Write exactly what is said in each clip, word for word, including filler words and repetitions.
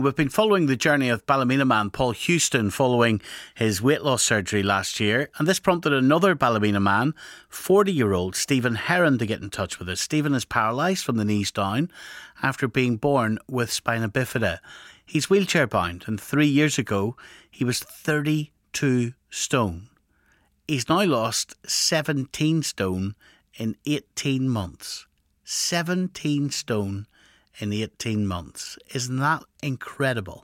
We've been following the journey of Ballymena man Paul Houston following his weight loss surgery last year, and this prompted another Ballymena man, forty-year-old Stephen Heron, to get in touch with us. Stephen is paralysed from the knees down after being born with spina bifida. He's wheelchair bound, and three years ago he was thirty-two stone. He's now lost seventeen stone in eighteen months. seventeen stone in eighteen months. Isn't that incredible?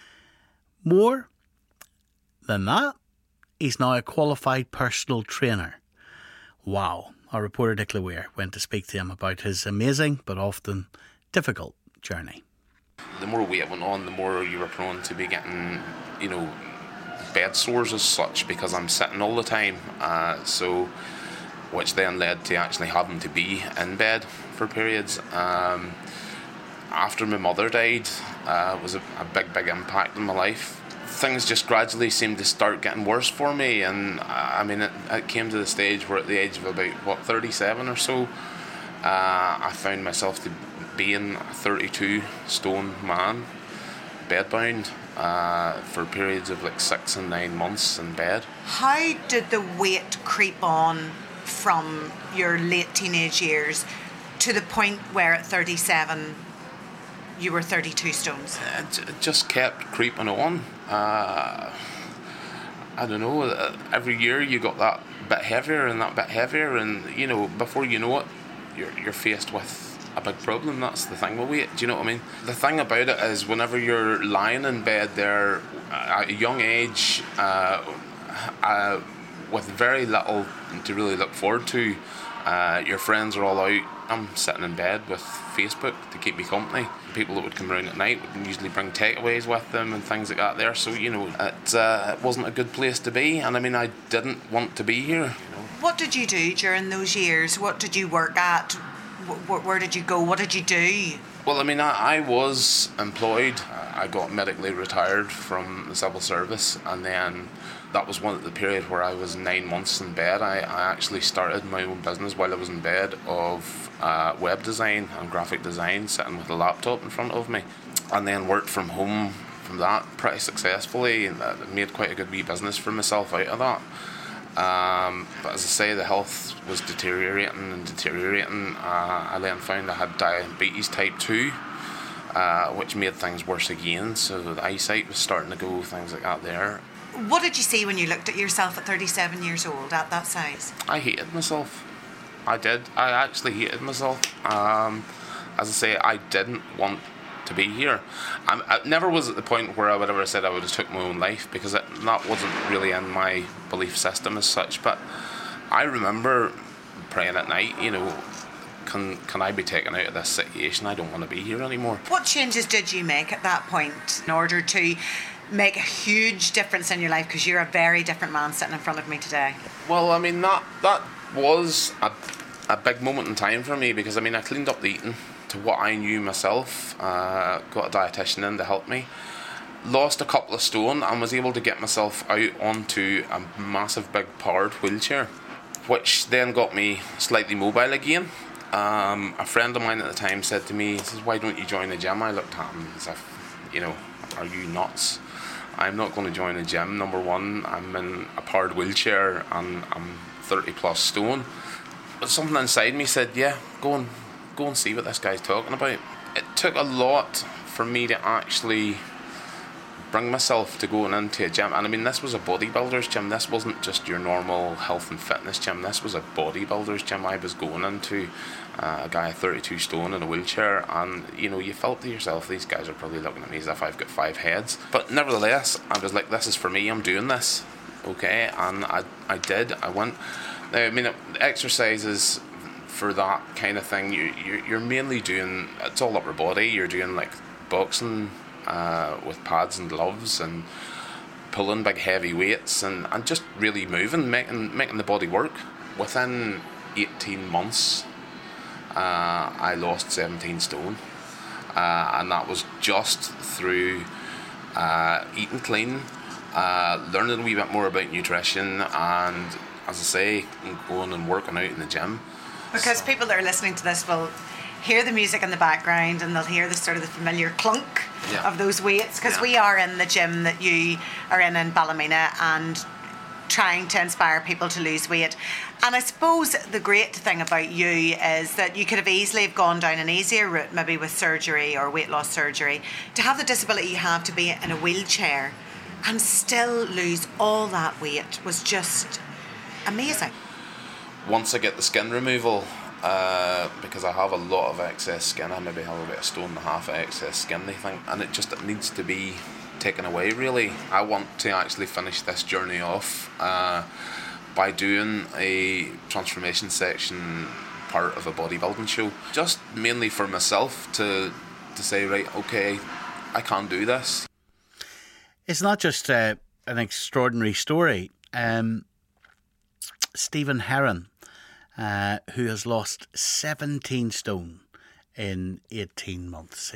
More than that, he's now a qualified personal trainer. Wow. Our reporter Nicola Weir went to speak to him about his amazing but often difficult journey. The more weight went on, the more you were prone to be getting, you know, bed sores as such, because I'm sitting all the time. Uh, so, which then led to actually having to be in bed for periods. Um, After my mother died, uh, was a, a big, big impact on my life. Things just gradually seemed to start getting worse for me, and uh, I mean, it, it came to the stage where at the age of about, what, thirty-seven or so, uh, I found myself to being a thirty-two stone man, bedbound, uh, for periods of like six and nine months in bed. How did the weight creep on from your late teenage years to the point where at thirty-seven you were thirty-two stones? It just kept creeping on. Uh, I don't know, every year you got that bit heavier and that bit heavier, and you know, before you know it, you're, you're faced with a big problem. That's the thing with weight, do you know what I mean? The thing about it is, whenever you're lying in bed there at a young age, uh, uh, with very little to really look forward to, uh, your friends are all out. I'm sitting in bed with Facebook to keep me company. People that would come around at night would usually bring takeaways with them and things like that there. So, you know, it, uh, it wasn't a good place to be. And I mean, I didn't want to be here. You know. What did you do during those years? What did you work at? Where, where did you go? What did you do? Well, I mean, I, I was employed. I got medically retired from the civil service, and then that was one of the period where I was nine months in bed. I, I actually started my own business while I was in bed of uh, web design and graphic design, sitting with a laptop in front of me, and then worked from home from that pretty successfully, and made quite a good wee business for myself out of that. Um, but as I say, the health was deteriorating and deteriorating. Uh, I then found I had diabetes type two, uh, which made things worse again. So the eyesight was starting to go, things like that there. What did you see when you looked at yourself at thirty-seven years old, at that size? I hated myself. I did. I actually hated myself. Um, as I say, I didn't want to be here. I'm, I never was at the point where I would ever said I would have took my own life, because it, that wasn't really in my belief system as such. But I remember praying at night, you know, can can I be taken out of this situation? I don't want to be here anymore. What changes did you make at that point in order to make a huge difference in your life? Because you're a very different man sitting in front of me today. Well, I mean, that that was a, a big moment in time for me, because I mean, I cleaned up the eating to what I knew myself, uh, got a dietitian in to help me, lost a couple of stone, and was able to get myself out onto a massive big powered wheelchair, which then got me slightly mobile again. Um, a friend of mine at the time said to me, he says, "Why don't you join the gym?" I looked at him as if, you know, are you nuts? I'm not going to join a gym. Number one, I'm in a powered wheelchair and I'm thirty plus stone. But something inside me said, yeah, go and go and see what this guy's talking about. It took a lot for me to actually bring myself to going into a gym. And I mean, this was a bodybuilder's gym. This wasn't just your normal health and fitness gym. This was a bodybuilder's gym I was going into. Uh, a guy thirty-two stone in a wheelchair, and you know, you felt to yourself, these guys are probably looking at me as if I've got five heads. But nevertheless, I was like, this is for me, I'm doing this, okay? And I I did, I went. Now, I mean, the exercises for that kind of thing, you, you're, you're mainly doing, it's all upper body. You're doing like boxing uh, with pads and gloves, and pulling big heavy weights, and, and just really moving, making making the body work. Within eighteen months, Uh, I lost seventeen stone, uh, and that was just through uh, eating clean, uh, learning a wee bit more about nutrition, and, as I say, going and working out in the gym. Because so. people that are listening to this will hear the music in the background and they'll hear the sort of the familiar clunk Yeah. of those weights, because Yeah. we are in the gym that you are in in Ballymena and trying to inspire people to lose weight. And I suppose the great thing about you is that you could have easily have gone down an easier route, maybe with surgery or weight loss surgery. To have the disability you have, to be in a wheelchair and still lose all that weight was just amazing. Once I get the skin removal, uh, because I have a lot of excess skin, I maybe have about a stone and a half of excess skin, they think, and it just it needs to be taken away, really. I want to actually finish this journey off uh, by doing a transformation section part of a bodybuilding show, just mainly for myself to to say, right, okay, I can do this. It's not just uh, an extraordinary story. Um, Stephen Heron, uh, who has lost seventeen stone in eighteen months.